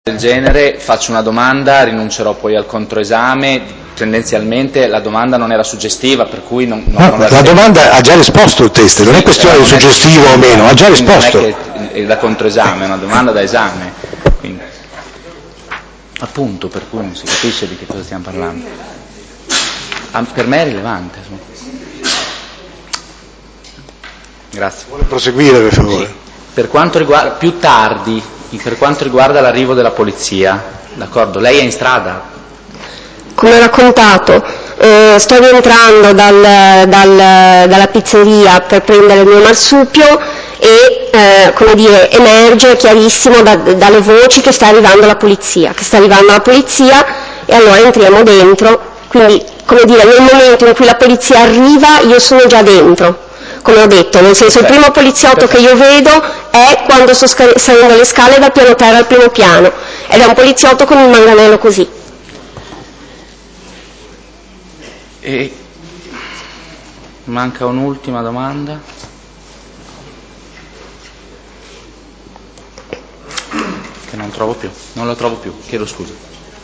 del genere, faccio una domanda, rinuncerò poi al controesame. Tendenzialmente la domanda non era suggestiva, per cui non la domanda ha già risposto il test, non è questione di suggestivo o meno, ha già risposto. Non è che è da controesame, è una domanda da esame. Quindi, appunto, per cui non si capisce di che cosa stiamo parlando. Per me è rilevante. Grazie. Vuole proseguire, per favore? Sì. Per quanto riguarda, più tardi, per quanto riguarda l'arrivo della polizia, d'accordo, lei è in strada? Come ho raccontato, sto rientrando dalla pizzeria per prendere il mio marsupio e come dire, emerge chiarissimo dalle voci che sta arrivando la polizia, e allora entriamo dentro, quindi come dire, nel momento in cui la polizia arriva io sono già dentro. Come ho detto, nel senso il primo poliziotto che io vedo è quando sto salendo le scale dal piano terra al primo piano, ed è un poliziotto con il manganello così. E manca un'ultima domanda. Che non lo trovo più, chiedo scusa.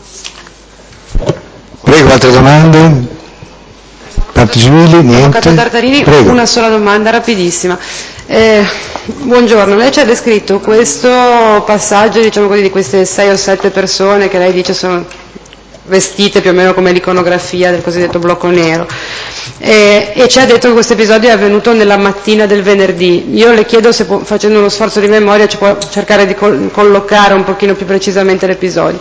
Prego, altre domande? Parti civili? Niente. Avvocato Tartarini, Prego. una sola domanda rapidissima. Buongiorno, lei ci ha descritto questo passaggio, diciamo così, di queste 6 o 7 persone che lei dice sono vestite più o meno come l'iconografia del cosiddetto blocco nero, e ci ha detto che questo episodio è avvenuto nella mattina del venerdì. Io le chiedo se facendo uno sforzo di memoria ci può cercare di collocare un pochino più precisamente l'episodio.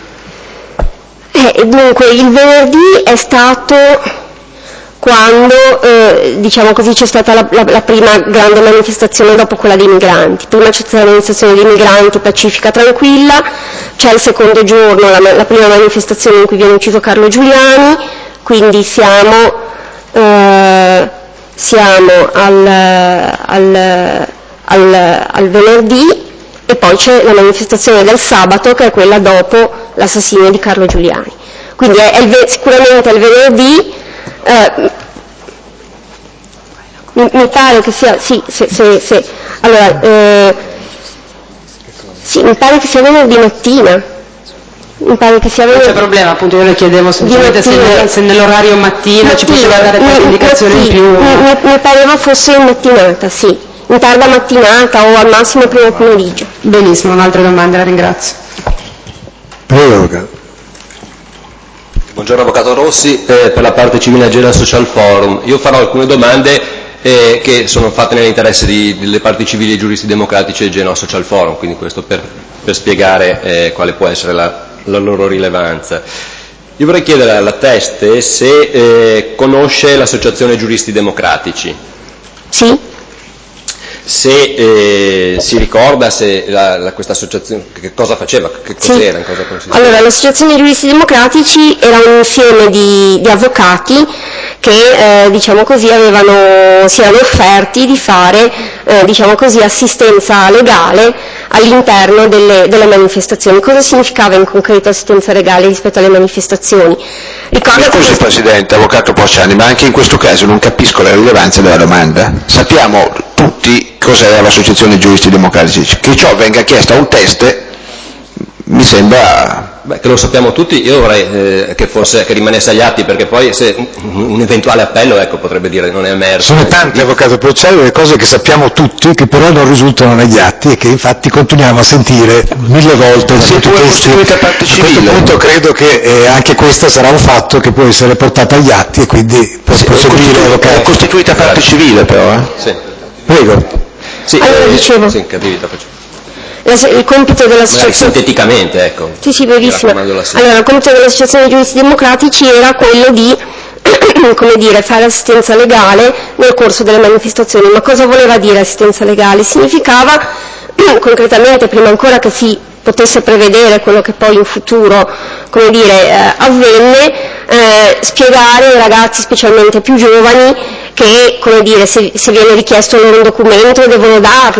Dunque il venerdì è stato quando diciamo così c'è stata la prima grande manifestazione dopo quella dei migranti. Prima c'è stata la manifestazione dei migranti pacifica, tranquilla, c'è il secondo giorno la prima manifestazione in cui viene ucciso Carlo Giuliani, quindi siamo al venerdì, e poi c'è la manifestazione del sabato che è quella dopo l'assassinio di Carlo Giuliani. Quindi sicuramente il venerdì. Mi pare che sia mi pare che sia venerdì mattina. Non c'è problema, appunto, io le chiedevo semplicemente se nell'orario mattina ci poteva dare qualche indicazione in più. Mi pareva fosse in mattinata, sì, in tarda mattinata o al massimo primo pomeriggio. Benissimo, un'altra domanda, la ringrazio. Prego. Buongiorno Avvocato Rossi, per la parte civile a Genova Social Forum. Io farò alcune domande che sono fatte nell'interesse delle parti civili e giuristi democratici e Genova Social Forum, quindi questo per spiegare quale può essere la loro rilevanza. Io vorrei chiedere alla Teste se conosce l'associazione Giuristi Democratici. Sì. Se si ricorda se questa associazione che cosa faceva, che cos'era, in cosa consisteva. Allora, l'associazione dei giuristi democratici era un insieme di avvocati che diciamo così si erano offerti di fare diciamo così assistenza legale all'interno delle manifestazioni. Cosa significava in concreto assistenza legale rispetto alle manifestazioni? Scusi Presidente, Avvocato Porciani, ma anche in questo caso non capisco la rilevanza della domanda. Sappiamo tutti cos'è l'associazione giuristi democratici, che ciò venga chiesto a un test mi sembra... Beh, che lo sappiamo tutti, io vorrei che rimanesse agli atti, perché poi se un eventuale appello potrebbe dire non è emerso. Sono tante, Avvocato Porciani, le cose che sappiamo tutti, che però non risultano negli atti e che infatti continuiamo a sentire 1000 volte. Si è pure costituita parte civile. A questo punto credo che anche questo sarà un fatto che può essere portato agli atti e quindi può proseguire. È costituita parte civile però, Sì. Prego. Sì, allora dicevo. Sì, capito, faccio. Il compito dell'associazione... Sinteticamente, ecco. Sì, benissimo. Allora, il compito dell'associazione giuristi democratici era quello di, come dire, fare assistenza legale nel corso delle manifestazioni. Ma cosa voleva dire assistenza legale? Significava, concretamente, prima ancora che si potesse prevedere quello che poi in futuro, come dire, avvenne, spiegare ai ragazzi, specialmente più giovani, che, come dire, se viene richiesto loro un documento devono darlo,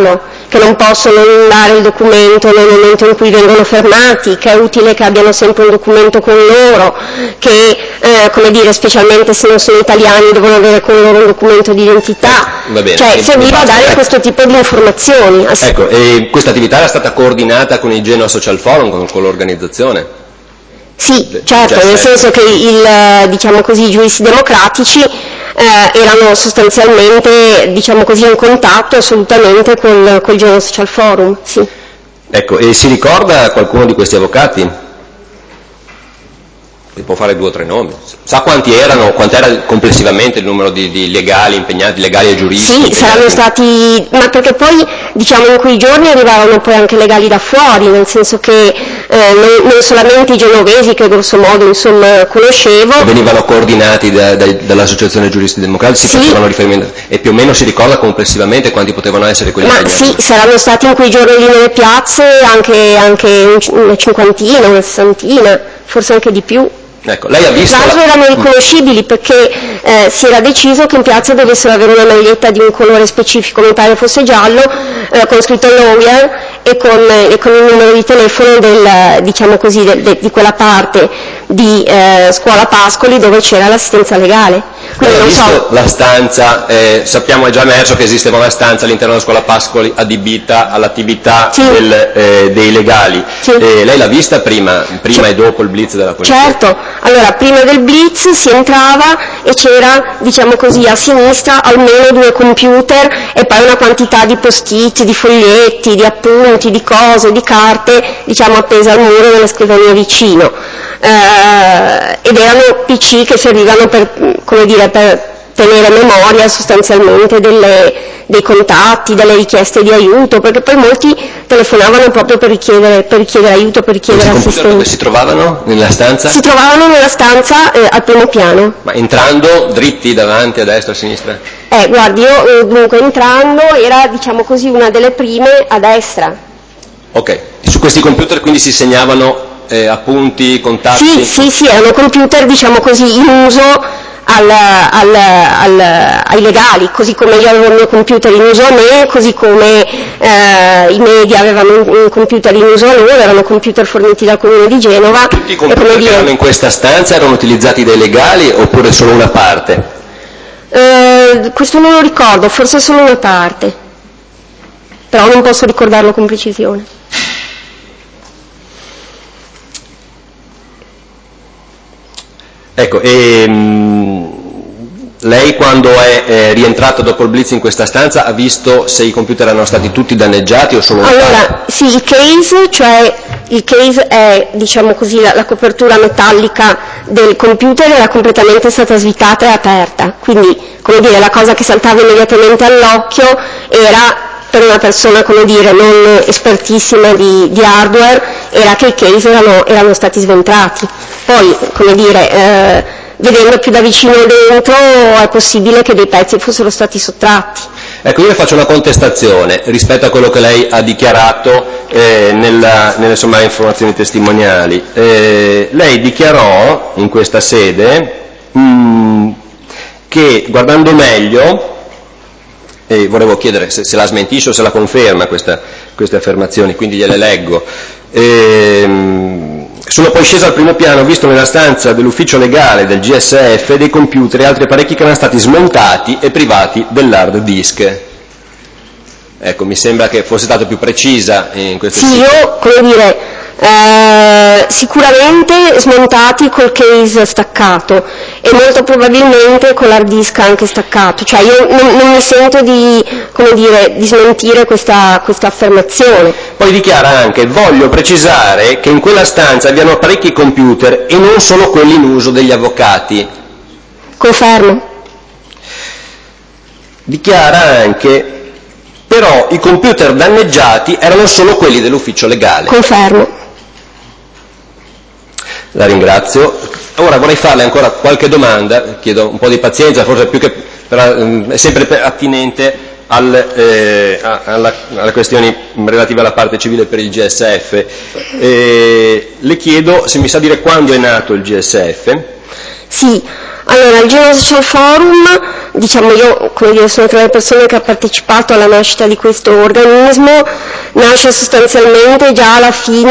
che non possono inviare il documento nel momento in cui vengono fermati, che è utile che abbiano sempre un documento con loro, che come dire, specialmente se non sono italiani devono avere con loro un documento di identità, cioè serviva a dare questo tipo di informazioni. Ecco, e questa attività era stata coordinata con il Genoa Social Forum, con l'organizzazione? Sì, certo, nel senso che diciamo così, i giuristi democratici erano sostanzialmente, diciamo così, in contatto assolutamente col Genoa Social Forum, sì. Ecco, e si ricorda qualcuno di questi avvocati? Può fare 2 o 3 nomi. Sa quanti erano, quant'era complessivamente il numero di legali impegnati, legali e giuristi? Sì, saranno stati, ma perché poi diciamo in quei giorni arrivavano poi anche legali da fuori, nel senso che non solamente i genovesi che grosso modo insomma conoscevo. Venivano coordinati dall'Associazione Giuristi Democratici, si facevano riferimento, e più o meno si ricorda complessivamente quanti potevano essere quelli impegnati? Ma sì, saranno stati in quei giorni lì nelle piazze anche una cinquantina, una sessantina, forse anche di più. Ecco, lei ha visto... Tra l'altro erano riconoscibili perché si era deciso che in piazza dovessero avere una maglietta di un colore specifico, mi pare fosse giallo, con scritto lawyer e con il numero di telefono diciamo così, di quella parte di scuola Pascoli dove c'era l'assistenza legale. Quindi non visto la stanza, sappiamo, è già emerso che esisteva una stanza all'interno della scuola Pascoli adibita all'attività dei legali. Lei l'ha vista prima e dopo il blitz della polizia? Certo, allora prima del blitz si entrava e c'era, diciamo così, a sinistra almeno 2 computer e poi una quantità di post-it, di foglietti, di appunti, di cose, di carte, diciamo appese al muro nella scrivania vicino. Ed erano PC che servivano per, come dire, per tenere memoria sostanzialmente dei contatti, delle richieste di aiuto, perché poi molti telefonavano proprio per richiedere aiuto, per richiedere assistenza. Dove si trovavano? Nella stanza? Si trovavano nella stanza al primo piano. Ma entrando dritti davanti, a destra, a sinistra? Guardi, io dunque entrando era, diciamo così, una delle prime a destra. Ok, su questi computer quindi si segnavano appunti, contatti? Sì, erano computer, diciamo così, in uso ai legali, così come io avevo il mio computer in uso a me, così come i media avevano un computer in uso a loro, erano computer forniti dal Comune di Genova. Tutti i computer che erano in questa stanza erano utilizzati dai legali oppure solo una parte? Questo non lo ricordo, forse solo una parte, però non posso ricordarlo con precisione. Ecco, lei quando è rientrato dopo il blitz in questa stanza ha visto se i computer erano stati tutti danneggiati o solo una parte? Allora, sì, il case è, diciamo così, la copertura metallica del computer era completamente stata svitata e aperta, quindi, come dire, la cosa che saltava immediatamente all'occhio era, per una persona, come dire, non espertissima di hardware, era che i case erano stati sventrati. Poi, come dire, vedendo più da vicino dentro è possibile che dei pezzi fossero stati sottratti. Ecco, io le faccio una contestazione rispetto a quello che lei ha dichiarato nelle sommarie informazioni testimoniali. Lei dichiarò in questa sede che, guardando meglio, e volevo chiedere se la smentisce o se la conferma queste affermazioni, quindi gliele leggo. Sono poi sceso al primo piano, ho visto nella stanza dell'ufficio legale del GSF dei computer e altri apparecchi che erano stati smontati e privati dell'hard disk. Ecco, mi sembra che fosse stato più precisa in questo senso. Sì, io, come dire, sicuramente smontati col case staccato e molto probabilmente con l'hard disk anche staccato, cioè io non mi sento di, come dire, di smentire questa affermazione. Poi dichiara anche: voglio precisare che in quella stanza abbiano apparecchi computer e non solo quelli in uso degli avvocati. Confermo. Dichiara anche: però i computer danneggiati erano solo quelli dell'ufficio legale. Confermo. La ringrazio. Ora vorrei farle ancora qualche domanda, chiedo un po' di pazienza, forse più che è sempre attinente alle questioni relative alla parte civile per il GSF. Le chiedo se mi sa dire quando è nato il GSF. Sì, Allora, il Genoa Social Forum, diciamo io sono tra le persone che ha partecipato alla nascita di questo organismo, nasce sostanzialmente già alla fine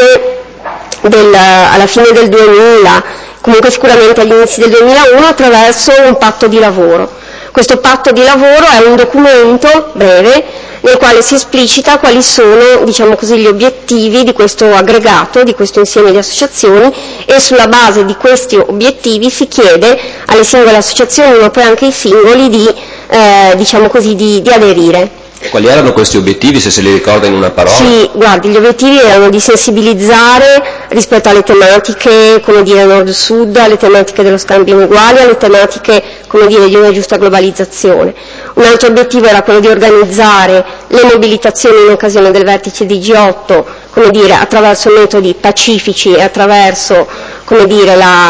del 2000, comunque sicuramente agli inizi del 2001 attraverso un patto di lavoro. Questo patto di lavoro è un documento breve nel quale si esplicita quali sono, diciamo così, gli obiettivi di questo aggregato, di questo insieme di associazioni, e sulla base di questi obiettivi si chiede alle singole associazioni, ma poi anche ai singoli, diciamo così, di aderire. Quali erano questi obiettivi, se li ricorda in una parola? Sì, guardi, gli obiettivi erano di sensibilizzare rispetto alle tematiche, come dire, nord-sud, alle tematiche dello scambio ineguale, alle tematiche, come dire, di una giusta globalizzazione. Un altro obiettivo era quello di organizzare le mobilitazioni in occasione del vertice di G8, come dire, attraverso metodi pacifici e attraverso, come dire,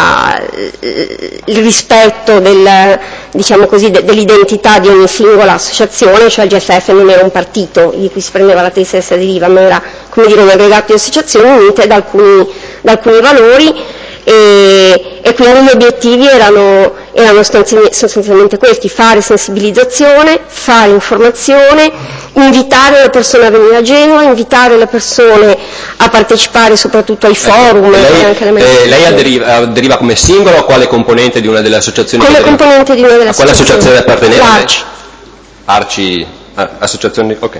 il rispetto diciamo così, dell'identità di ogni singola associazione, cioè il GFF non era un partito di cui si prendeva la testa e si aderiva, ma era, come dire, un aggregato di associazioni unite da alcuni valori, e quindi gli obiettivi erano sostanzialmente questi: fare sensibilizzazione, fare informazione, invitare le persone a venire a Genova, invitare le persone a partecipare soprattutto ai forum. Lei aderiva come singolo o quale componente di una delle associazioni? Come componente di una delle associazioni. A quale associazione apparteneva? L'Arci. Arci, associazioni, ok.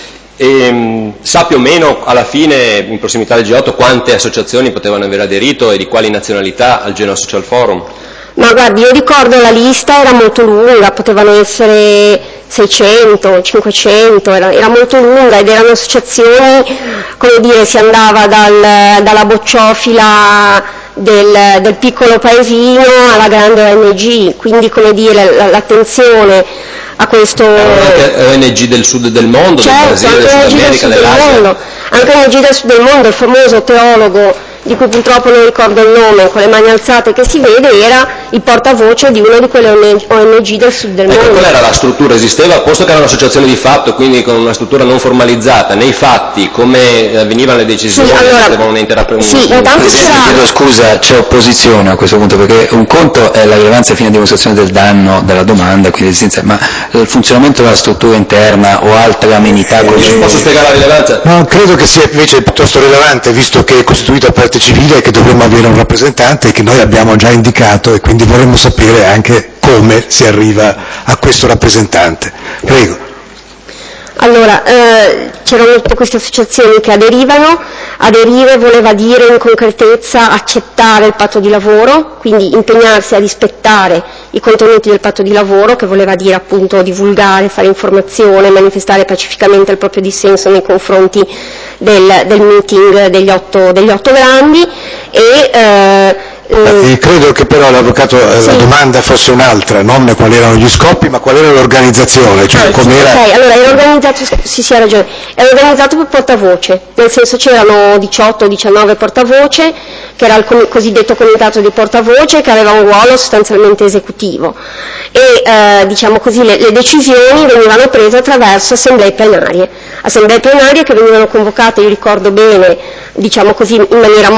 Sa più o meno alla fine, in prossimità del G8, quante associazioni potevano aver aderito e di quali nazionalità al Genoa Social Forum? Ma guardi, io ricordo la lista era molto lunga, potevano essere 600, 500, era molto lunga, ed erano associazioni, come dire, si andava dalla bocciofila del piccolo paesino alla grande ONG, quindi, come dire, l'attenzione a questo... Anche ONG del sud del mondo, certo, del Brasile, del Sud America, dell'Asia. Anche ONG del sud del mondo, il famoso teologo di cui purtroppo non ricordo il nome, con le mani alzate che si vede, era il portavoce di una di quelle ONG del sud del mondo. Qual era la struttura? Esisteva, posto che era un'associazione di fatto, quindi con una struttura non formalizzata, nei fatti come avvenivano le decisioni? Sì, allora, chiedo scusa, c'è opposizione a questo punto, perché un conto è la rilevanza fino a dimostrazione del danno della domanda, quindi ma il funzionamento della struttura interna o altre amenità... Posso spiegare la rilevanza? No, credo che sia invece piuttosto rilevante, visto che è costituita a parte civile e che dovremmo avere un rappresentante che noi abbiamo già indicato, e quindi vorremmo sapere anche come si arriva a questo rappresentante. Prego. Allora, c'erano tutte queste associazioni che aderivano. Aderire voleva dire in concretezza accettare il patto di lavoro, quindi impegnarsi a rispettare i contenuti del patto di lavoro, che voleva dire appunto divulgare, fare informazione, manifestare pacificamente il proprio dissenso nei confronti del meeting degli otto grandi, E credo che però l'avvocato, la domanda fosse un'altra, non quali erano gli scopi, ma qual era l'organizzazione, cioè com'era... Ok, allora era organizzato, sì, ha ragione, era organizzato per portavoce, nel senso c'erano 18-19 portavoce, che era il cosiddetto comitato di portavoce, che aveva un ruolo sostanzialmente esecutivo, e diciamo così le decisioni venivano prese attraverso assemblee plenarie che venivano convocate, io ricordo bene, diciamo così, in maniera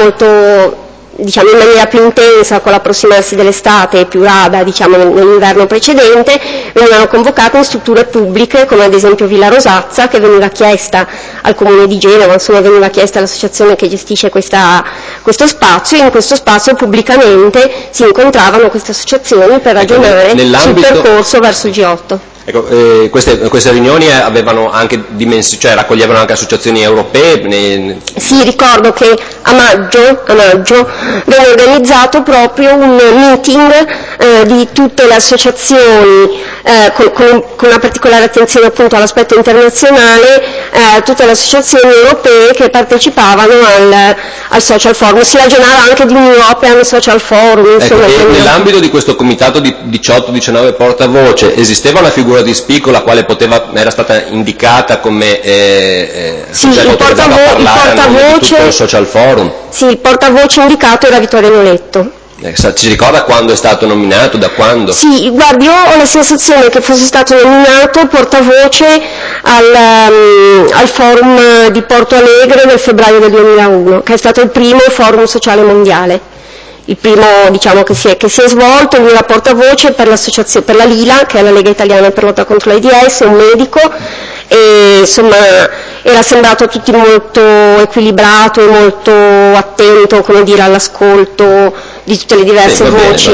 più intensa con l'approssimarsi dell'estate e più rada, diciamo, nell'inverno precedente, venivano convocate in strutture pubbliche come ad esempio Villa Rosazza, che veniva chiesta al Comune di Genova, insomma veniva chiesta all'associazione che gestisce questo spazio, e in questo spazio pubblicamente si incontravano queste associazioni per ragionare sul percorso verso il G8. Ecco, queste riunioni avevano anche cioè raccoglievano anche associazioni europee? Sì, ricordo che a maggio venne organizzato proprio un meeting di tutte le associazioni, con una particolare attenzione appunto all'aspetto internazionale, tutte le associazioni europee che partecipavano al Social Forum. Si ragionava anche di un European Social Forum. Insomma, e nell'ambito di questo comitato di 18-19 portavoce esisteva una figura di spicco la quale era stata indicata come il portavoce, tutto il Social Forum? Sì, il portavoce indicato era Vittorio Noletto. Ci ricorda quando è stato nominato, da quando? Sì, guardi, io ho la sensazione che fosse stato nominato portavoce al forum di Porto Alegre nel febbraio del 2001, che è stato il primo forum sociale mondiale. il primo diciamo, che si è svolto. Lui era portavoce per l'associazione, per la Lila, che è la Lega Italiana per lotta contro l'AIDS, un medico, e insomma era sembrato a tutti molto equilibrato e molto attento, come dire, all'ascolto di tutte le diverse voci.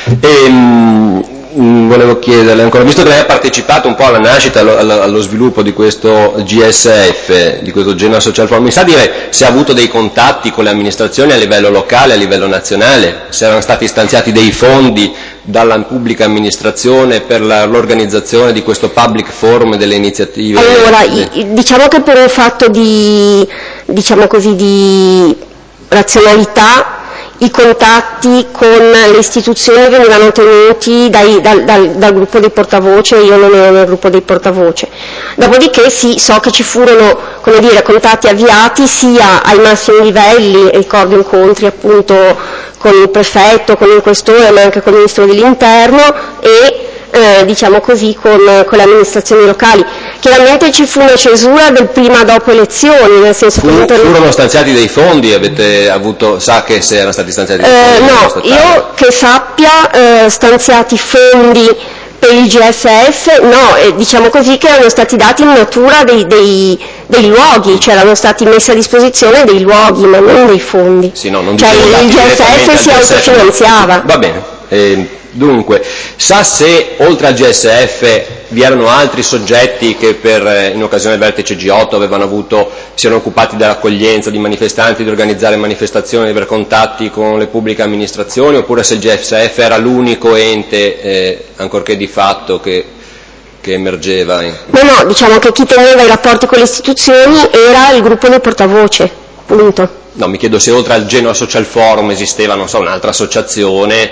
Volevo chiederle ancora, visto che lei ha partecipato un po' alla nascita, allo sviluppo di questo GSF, di questo Genoa Social Forum, mi sa dire se ha avuto dei contatti con le amministrazioni a livello locale, a livello nazionale, se erano stati stanziati dei fondi dalla pubblica amministrazione per l'organizzazione di questo public forum e delle iniziative? Allora, diciamo che per un fatto di, diciamo così, di razionalità, i contatti con le istituzioni venivano tenuti dal gruppo dei portavoce, io non ero nel gruppo dei portavoce. Dopodiché sì, so che ci furono, come dire, contatti avviati sia ai massimi livelli, ricordo incontri appunto con il prefetto, con il questore, ma anche con il ministro dell'interno e diciamo così con le amministrazioni locali. Chiaramente ci fu una cesura del prima dopo elezioni, nel senso che furono stanziati dei fondi, avete avuto, sa che se erano stati stanziati dei fondi? No, io che sappia stanziati fondi per il GSF, no, diciamo così che erano stati dati in natura dei luoghi, cioè erano stati messi a disposizione dei luoghi, ma non dei fondi. Sì, no, non cioè il GSF si autofinanziava. Va bene. Dunque, sa se oltre al GSF vi erano altri soggetti che in occasione del vertice G8 si erano occupati dell'accoglienza di manifestanti, di organizzare manifestazioni, di avere contatti con le pubbliche amministrazioni, oppure se il GSF era l'unico ente, ancorché di fatto, che emergeva? No, diciamo che chi teneva i rapporti con le istituzioni era il gruppo dei portavoce, punto. No, mi chiedo se oltre al Genoa Social Forum esisteva, non so, un'altra associazione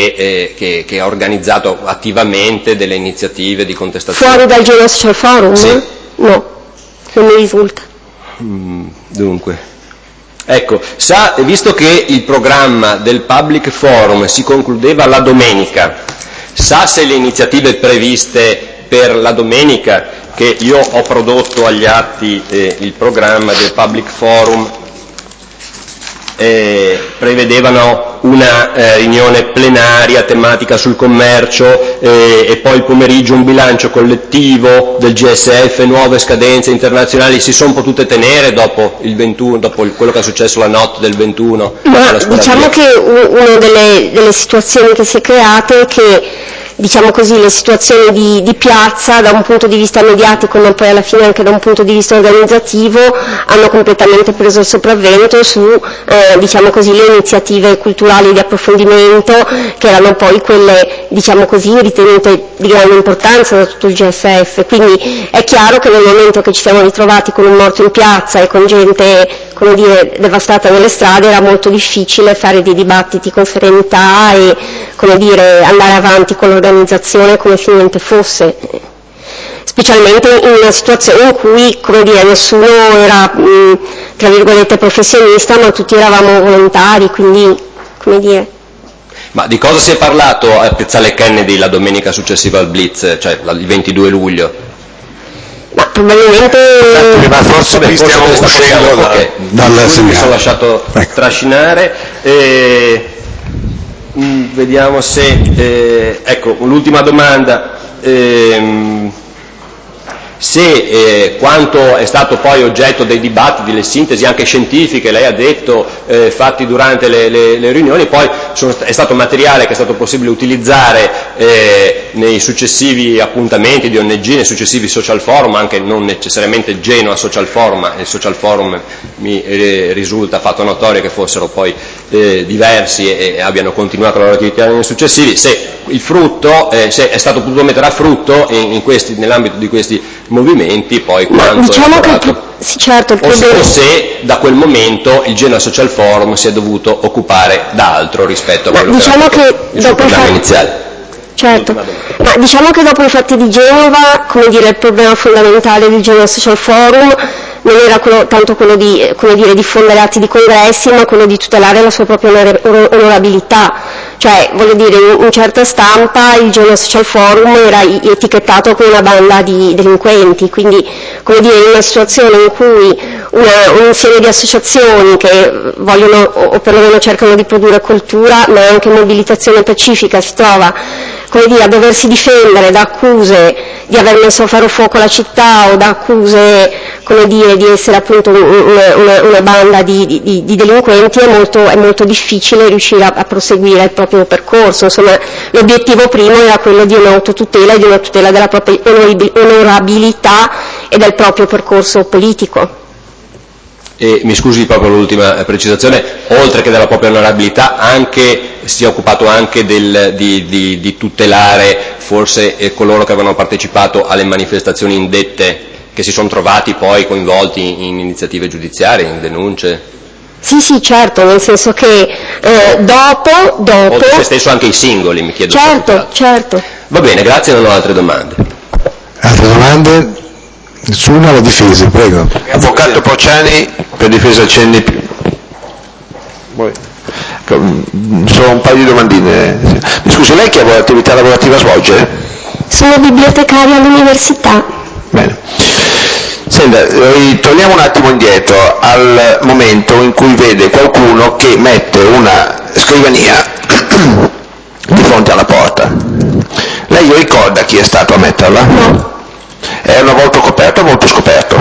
che ha organizzato attivamente delle iniziative di contestazione. Fuori dal Genoa Social Forum? Sì. No, non mi risulta. Dunque, ecco, visto che il programma del Public Forum si concludeva la domenica, sa se le iniziative previste per la domenica, che io ho prodotto agli atti il programma del Public Forum, prevedevano una riunione plenaria tematica sul commercio e poi il pomeriggio un bilancio collettivo del GSF, nuove scadenze internazionali, si sono potute tenere dopo il 21, dopo quello che è successo la notte del 21? Ma diciamo che una delle situazioni che si è creata è che diciamo così, le situazioni di piazza da un punto di vista mediatico ma poi alla fine anche da un punto di vista organizzativo hanno completamente preso il sopravvento su diciamo così, le iniziative culturali di approfondimento che erano poi quelle diciamo così, ritenute di grande importanza da tutto il GSF. Quindi è chiaro che nel momento che ci siamo ritrovati con un morto in piazza e con gente, come dire, devastata nelle strade, era molto difficile fare dei dibattiti con serenità e, come dire, andare avanti con l'organizzazione come se niente fosse, specialmente in una situazione in cui, come dire, nessuno era tra virgolette professionista, ma tutti eravamo volontari, quindi, come dire. Ma di cosa si è parlato a Piazzale Kennedy la domenica successiva al Blitz, cioè il 22 luglio? Ma probabilmente... Ma forse stiamo uscendo dal seminario. Mi sono lasciato trascinare. Vediamo se... ecco, l'ultima domanda. Se quanto è stato poi oggetto dei dibattiti, delle sintesi anche scientifiche, lei ha detto, fatti durante le riunioni, poi è stato materiale che è stato possibile utilizzare nei successivi appuntamenti di ONG, nei successivi social forum, anche non necessariamente Genoa Social Forum, ma il social forum mi risulta fatto notorio che fossero poi diversi e abbiano continuato la loro attività nei successivi, se il frutto, se è stato potuto mettere a frutto nell'ambito di questi movimenti, poi quanto diciamo è sì, certo, o se da quel momento il Genoa Social Forum si è dovuto occupare da altro rispetto a quello diciamo che era il suo programma iniziale. Certo, ma diciamo che dopo i fatti di Genova, come dire, il problema fondamentale del Genoa Social Forum non era tanto quello di, come dire, diffondere atti di congressi, ma quello di tutelare la sua propria onorabilità. Cioè, voglio dire, in certa stampa il Genoa Social Forum era etichettato come una banda di delinquenti, quindi, come dire, in una situazione in cui un insieme di associazioni che vogliono o perlomeno cercano di produrre cultura, ma anche mobilitazione pacifica, si trova, come dire, a doversi difendere da accuse di aver messo a fare fuoco la città o da accuse, come dire, di essere appunto una banda di delinquenti, è molto difficile riuscire a proseguire il proprio percorso. Insomma, l'obiettivo primo era quello di un'autotutela e di una tutela della propria onorabilità e del proprio percorso politico. E mi scusi proprio l'ultima precisazione, oltre che della propria onorabilità, si è occupato anche di tutelare forse coloro che avevano partecipato alle manifestazioni indette, che si sono trovati poi coinvolti in iniziative giudiziarie, in denunce? Sì, certo, nel senso che dopo... Oltre a se stesso anche i singoli, mi chiedo. Certo. Va bene, grazie, non ho altre domande. Altre domande? Nessuna, la difesa, prego. Avvocato Pociani, per difesa CNP. Solo un paio di domandine. Mi scusi, lei che attività lavorativa svolge? Sono bibliotecaria all'università. Bene. Senta, ritorniamo un attimo indietro al momento in cui vede qualcuno che mette una scrivania di fronte alla porta. Lei ricorda chi è stato a metterla? No. Era una volta coperto o molto scoperto?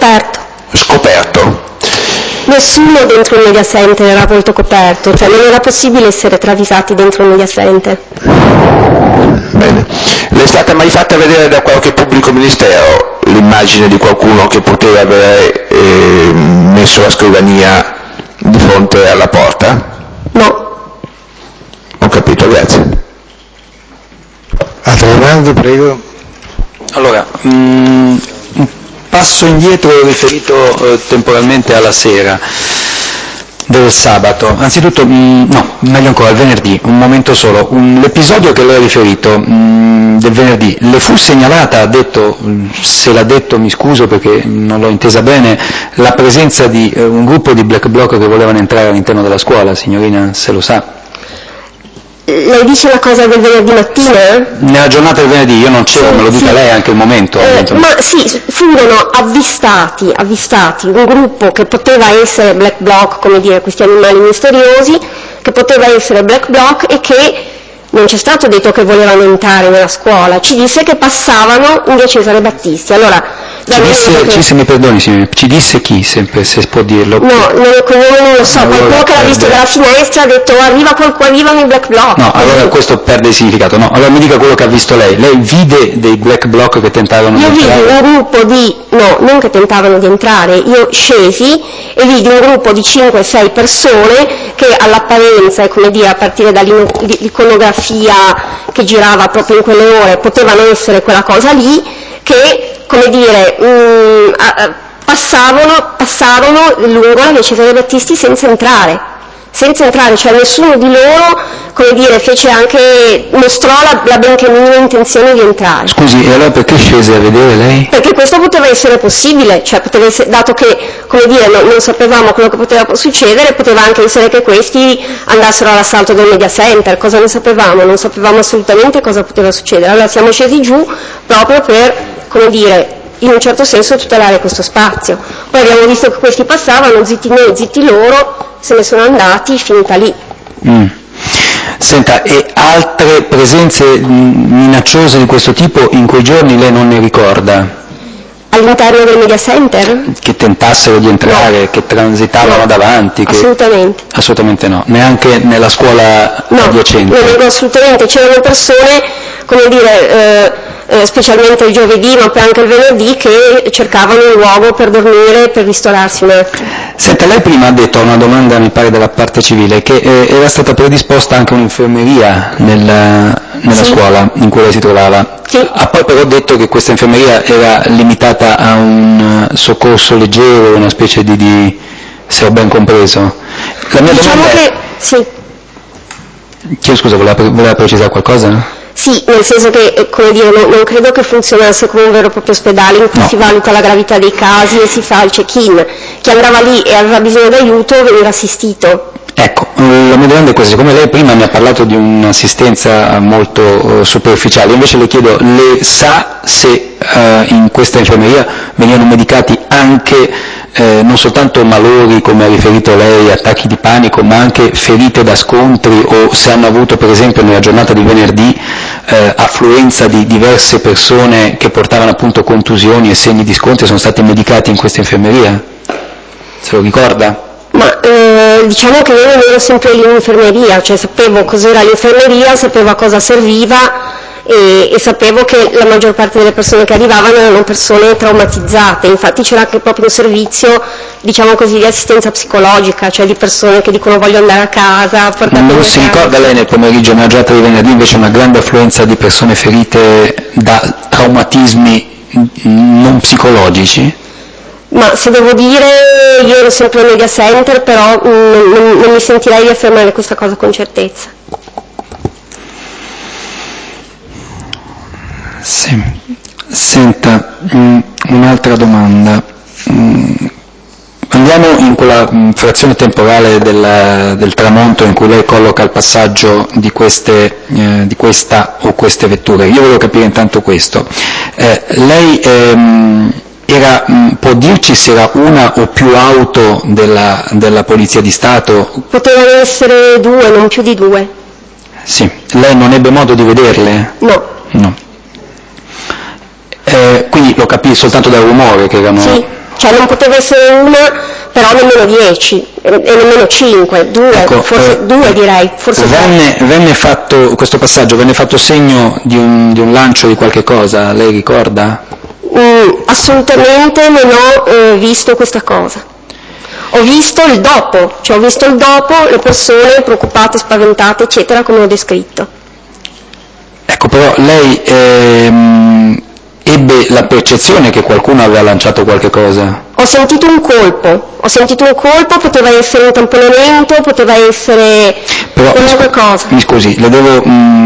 Scoperto. Nessuno dentro il media center era molto coperto, cioè non era possibile essere travisati dentro il media center. Bene. Le è stata mai fatta vedere da qualche pubblico ministero l'immagine di qualcuno che poteva avere messo la scrivania di fronte alla porta? No. Ho capito, grazie. Altre domande, prego. Allora, un passo indietro riferito temporalmente alla sera del sabato, anzitutto, no, meglio ancora, il venerdì, un momento solo, l'episodio che lei ha riferito del venerdì, le fu segnalata, se l'ha detto mi scuso perché non l'ho intesa bene, la presenza di un gruppo di black bloc che volevano entrare all'interno della scuola, signorina, se lo sa? Lei dice la cosa del venerdì mattina? Nella giornata del venerdì, io non c'ero, me lo dica lei anche il momento. Ma sì, furono avvistati un gruppo che poteva essere black bloc, come dire, questi animali misteriosi, che poteva essere black bloc e che non c'è stato detto che volevano entrare nella scuola, ci disse che passavano in via Cesare Battisti. Allora, mi perdoni signore, ci disse chi, sempre, se può dirlo? No, non lo so, qualcuno che l'ha visto dalla finestra ha detto arrivano i black bloc. No, allora questo perde il significato, no, allora mi dica quello che ha visto lei vide dei black bloc che tentavano di entrare? Io vidi un gruppo non che tentavano di entrare, io scesi e vidi un gruppo di 5-6 persone che all'apparenza e come dire a partire dall'iconografia che girava proprio in quelle ore potevano essere quella cosa lì che, come dire, passarono lungo la via Cesare Battisti senza entrare, cioè nessuno di loro, come dire, mostrò la benché minima intenzione di entrare. Scusi, e allora perché scese a vedere lei? Perché questo poteva essere possibile, cioè dato che, come dire, non sapevamo quello che poteva succedere, poteva anche essere che questi andassero all'assalto del media center, cosa ne sapevamo? Non sapevamo assolutamente cosa poteva succedere. Allora siamo scesi giù proprio per, come dire, in un certo senso tutelare questo spazio. Poi abbiamo visto che questi passavano, zitti noi, zitti loro, se ne sono andati, finita lì. Senta, e altre presenze minacciose di questo tipo in quei giorni lei non ne ricorda? All'interno del media center? Che tentassero di entrare, no. Che transitavano davanti? Assolutamente. Assolutamente no, neanche nella scuola adiacente? No, assolutamente, c'erano persone, come dire, specialmente il giovedì ma poi anche il venerdì, che cercavano un luogo per dormire, per ristorarsi un attimo. Senta, lei prima ha detto a una domanda, mi pare della parte civile, che era stata predisposta anche un'infermeria nella scuola in cui lei si trovava. Sì. Ha poi però detto che questa infermeria era limitata a un soccorso leggero, una specie di se ho ben compreso. La mia domanda è... Sì. Chiedo scusa, voleva precisare qualcosa? Sì, nel senso che, come dire, non credo che funzionasse come un vero e proprio ospedale in cui si valuta la gravità dei casi e si fa il check-in. Chi andava lì e aveva bisogno d'aiuto veniva assistito. Ecco, la mia domanda è questa, siccome lei prima mi ha parlato di un'assistenza molto superficiale, invece le chiedo, le sa se in questa infermeria venivano medicati anche non soltanto malori, come ha riferito lei, attacchi di panico, ma anche ferite da scontri, o se hanno avuto per esempio nella giornata di venerdì affluenza di diverse persone che portavano appunto contusioni e segni di scontri, sono stati medicati in questa infermeria? Se lo ricorda? Ma diciamo che io non ero sempre lì in infermeria, cioè sapevo cos'era l'infermeria, sapevo a cosa serviva e sapevo che la maggior parte delle persone che arrivavano erano persone traumatizzate, infatti c'era anche proprio un servizio, diciamo così, di assistenza psicologica, cioè di persone che dicono voglio andare a casa, portatemi Non a si casa. ricorda lei nel pomeriggio, nella giornata di venerdì, invece una grande affluenza di persone ferite da traumatismi non psicologici? Ma se devo dire, io ero sempre al media center, però non mi sentirei di affermare questa cosa con certezza. Sì. Senta, un'altra domanda. Andiamo in quella frazione temporale del tramonto in cui lei colloca il passaggio di questa o queste vetture. Io volevo capire intanto questo. Lei può dirci se era una o più auto della Polizia di Stato? Potevano essere 2, non più di 2. Sì. Lei non ebbe modo di vederle? No. No. Quindi lo capì soltanto dal rumore che erano... Sì, cioè non poteva essere una, però nemmeno 10, e nemmeno 5, 2, Ecco, forse 2 direi, forse venne fatto, questo passaggio venne fatto segno di un lancio di qualche cosa, lei ricorda? Assolutamente non ho visto questa cosa. Ho visto il dopo, le persone preoccupate, spaventate, eccetera, come ho descritto. Ecco, però lei ebbe la percezione che qualcuno aveva lanciato qualche cosa? Ho sentito un colpo, poteva essere un tamponamento, poteva essere qualunque cosa. Mi scusi, le devo,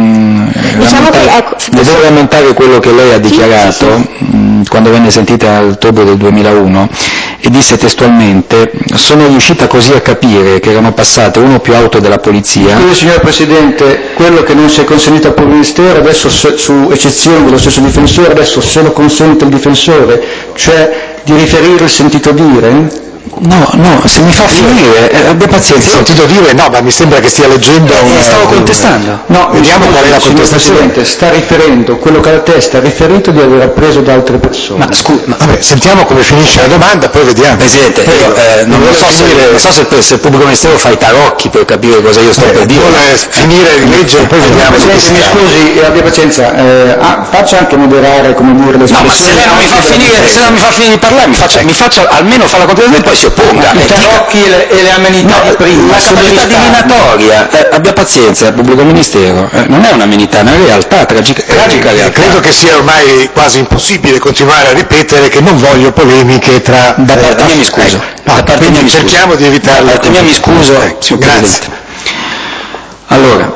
devo rammentare quello che lei ha dichiarato quando venne sentita a ottobre del 2001 e disse testualmente: sono riuscita così a capire che erano passate una o più auto della polizia. Scusi signor Presidente, quello che non si è consentito al Ministero, adesso su eccezione dello stesso difensore, adesso se lo consente il difensore, cioè di riferire il sentito dire? No, se mi fa finire, abbia pazienza. Il sentito dire no, ma mi sembra che stia leggendo... stavo contestando. No, vediamo qual è la contestazione. Presidente, sta riferendo quello che la testa ha riferito di aver appreso da altre persone. Vabbè, sentiamo come finisce la domanda, poi vediamo. Presidente, non so se il pubblico ministero fa i tarocchi per capire cosa io sto per dire. Vuole finire di leggere, poi vediamo. Presidente, mi scusi, abbia pazienza, faccia anche moderare, come dire, le espressioni. No, ma se lei non mi fa finire, di parlare, mi faccia almeno fare la contestazione e poi si opponga. I tarocchi e le amenità di prima. La capacità divinatoria, abbia pazienza, pubblico ministero, non è un'amenità, è una realtà, tragica realtà. Credo che sia ormai quasi impossibile continuare a ripetere che non voglio polemiche tra... Da parte mia mi scuso. Cerchiamo di evitarle. Da parte mia mi scuso, signor Presidente. Allora,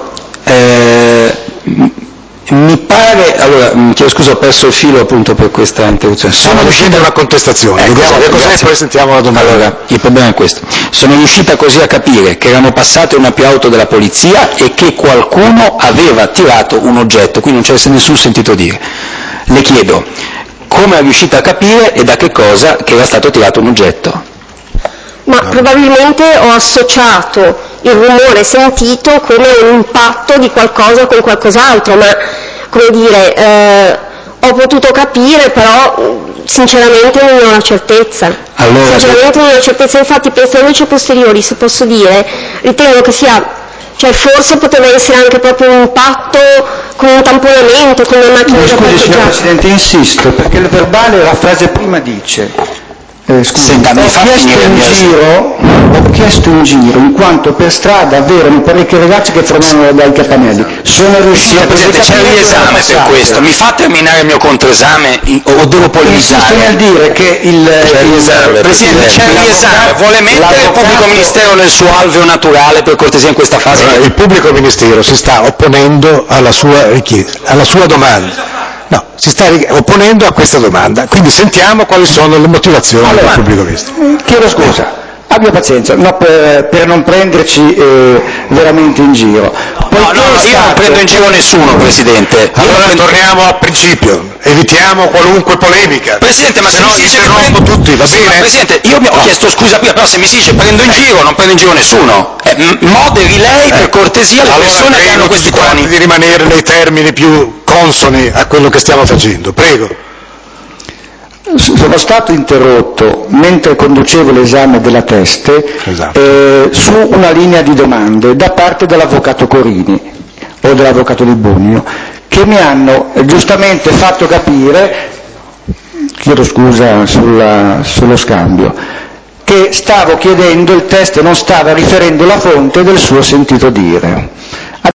mi pare, chiedo scusa, ho perso il filo appunto per questa interruzione. Sono riuscito a una contestazione, vediamo che cos'è e poi sentiamo la domanda. Allora, il problema è questo. Sono riuscita così a capire che erano passate una più auto della polizia e che qualcuno aveva tirato un oggetto, qui non c'è nessun sentito dire. Le chiedo, come è riuscita a capire e da che cosa che era stato tirato un oggetto? Ma probabilmente ho associato il rumore sentito come un impatto di qualcosa con qualcos'altro, ma come dire, ho potuto capire, però sinceramente non ho la certezza. Infatti penso alle luci posteriori, se posso dire, ritengo che sia, cioè forse poteva essere anche proprio un impatto con un tamponamento, con una macchina da Scusi signor Presidente, insisto, perché il verbale, la frase prima dice... ho chiesto in giro in quanto per strada avevano parecchie ragazze che tornavano dai Capanelli. Sono riuscito a Presidente, c'è il riesame per questo, mi fa terminare il mio controesame o devo polemizzare? Insisto nel dire che Presidente, c'è il riesame, vuole mettere il pubblico ministero nel suo alveo naturale per cortesia in questa fase? Il pubblico ministero si sta opponendo alla sua richiesta, alla sua domanda. No, si sta opponendo a questa domanda, quindi sentiamo quali sono le motivazioni del pubblico ministero. Chiedo scusa, abbia pazienza, per non prenderci veramente in giro. io non prendo in giro nessuno, Presidente. Allora torniamo al principio, evitiamo qualunque polemica. Presidente, ma se no mi si dice che interrompo tutti, va bene? Ma Presidente, io mi ho chiesto scusa prima, però se mi si dice prendo in giro, non prendo in giro nessuno. Moderi lei per cortesia le persone che hanno questi toni. Di rimanere nei termini più consoni a quello che stiamo facendo, prego. Sono stato interrotto mentre conducevo l'esame della teste su una linea di domande da parte dell'avvocato Corini o dell'avvocato Libonio che mi hanno giustamente fatto capire, chiedo scusa sullo scambio, che stavo chiedendo, il test non stava riferendo la fonte del suo sentito dire.